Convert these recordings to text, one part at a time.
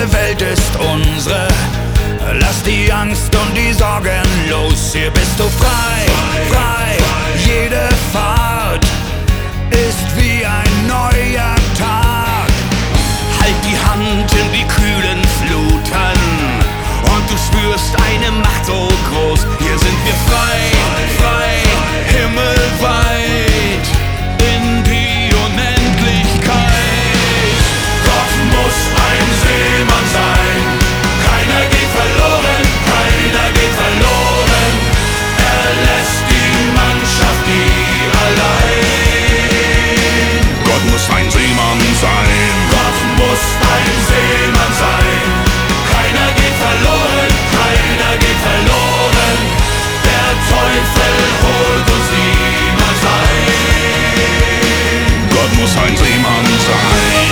diese Welt ist unsere. Lass die Angst und die Sorgen los, hier bist du frei, frei. Jede Fahrt ist wie ein neuer Tag. Halt die Hand in die kühlen Fluten und du spürst eine Macht so groß. Hier sind wir frei, frei, himmelweit, in die Unendlichkeit. Gott muss ein Seemann sein, keiner geht verloren, keiner geht verloren. Er lässt die Mannschaft nie allein. Gott muss ein Seemann sein. Gott muss ein Seemann sein. Keiner geht verloren, keiner geht verloren. Der Teufel holt uns niemals ein. Gott muss ein Seemann sein.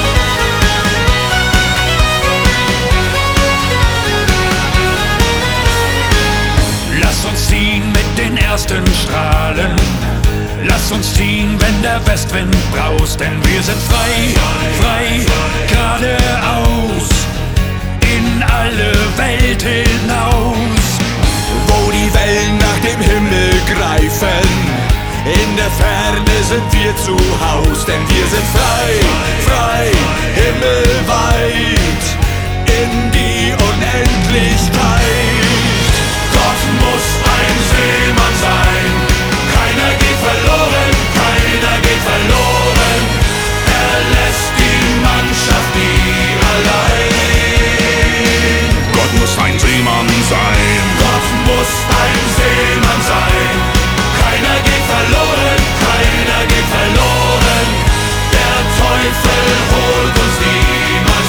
Lass uns ziehen mit den ersten Strahlen. Lass uns ziehen, wenn der Westwind braust, denn wir sind frei, frei, geradeaus, in alle Welt hinaus. Wo die Wellen nach dem Himmel greifen, in der Ferne sind wir zu Haus, denn wir sind frei, frei, himmelweit, in die Unendlichkeit. Gott muss ein Seemann sein, keiner geht verloren, keiner geht verloren. Er lässt die Mannschaft nie allein. Gott muss ein Seemann sein. Gott muss ein Seemann sein. Keiner geht verloren, keiner geht verloren. Der Teufel holt uns niemals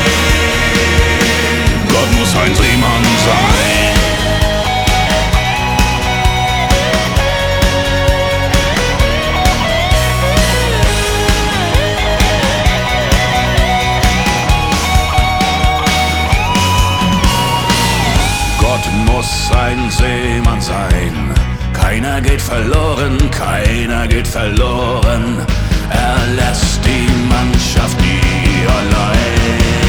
ein. Gott muss ein Seemann sein. Muss ein Seemann sein. Keiner geht verloren, keiner geht verloren. Er lässt die Mannschaft nie allein.